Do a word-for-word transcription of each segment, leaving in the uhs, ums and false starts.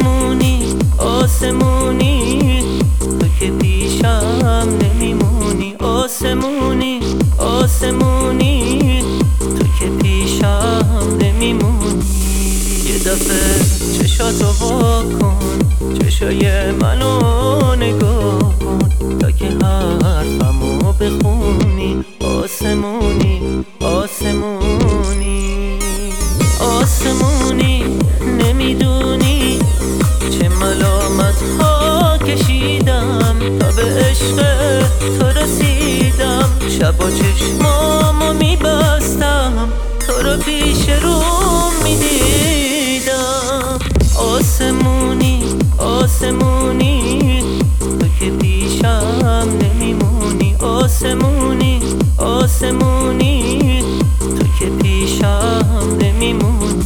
آسمونی آسمونی تو که پیشم نمیمونی. آسمونی آسمونی تو که پیشم نمیمونی. یه دفعه چشاتو وا کن، چشای منو نگاه کن تا که حرفمو بخونی. آسمونی آسمونی آسمونی نمیدونی چه ملامت ها کشیدم تا به عشق تو رسیدم. شب و چشمامو میبستم تو رو پیش روم میدیدم. آسمونی آسمونی تو که پیشم نمیمونی. آسمونی آسمونی تو که پیشم نمیمونی.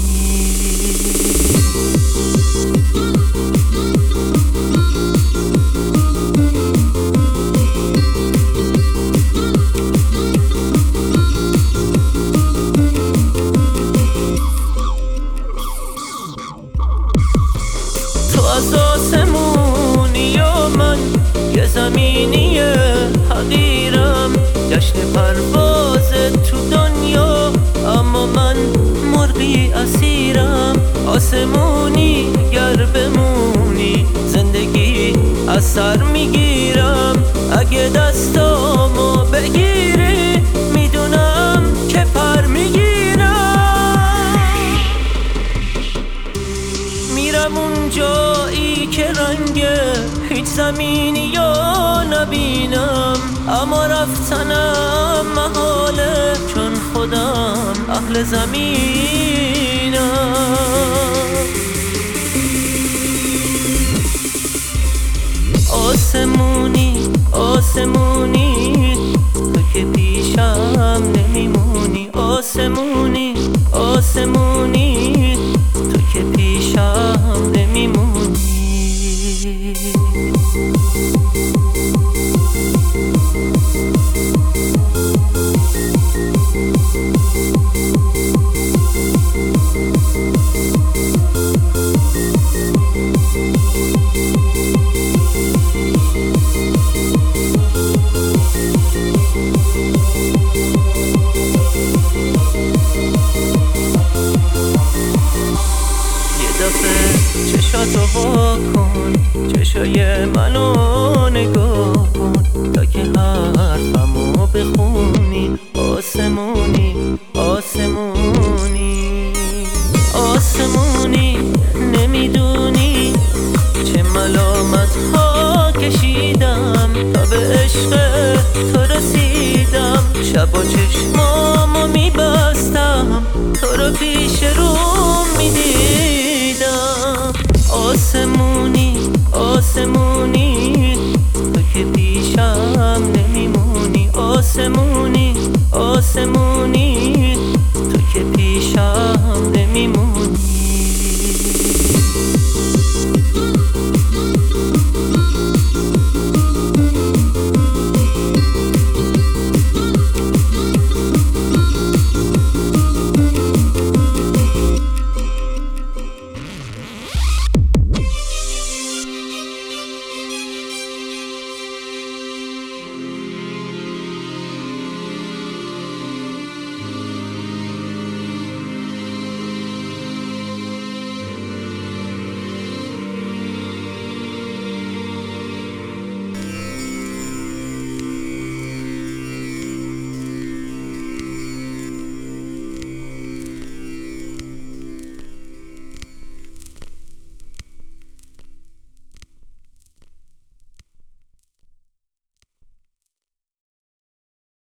تو از آسمونی و من یه زمینی حقیرم. جشن پرواز تو دنیا اما من مرغی اسیرم. آسمونی گر بمونی زندگی از سر میگیرم. اگه دستامو بگیری میدونم که پر میگیرم. میرم اون جایی که رنگ هیچ زمینی یا نبینم، اما رفتنم محاله چون خودم اهل زمینم. آسمونی آسمونی تو که پیشم نمیمونی. آسمونی آسمونی تو که پیشم نمیمونی. چشاتو وا کن، چشای منو نگاه کن تا که حرفمو بخونی. آسمونی آسمونی آسمونی نمیدونی چه ملامت ها کشیدم تا به عشق تو رسیدم. شب و چشمامو میبستم تو رو پیش روم میدیدم. آسمونی آسمونی تو که پیشم نمیمونی. آسمونی آسمونی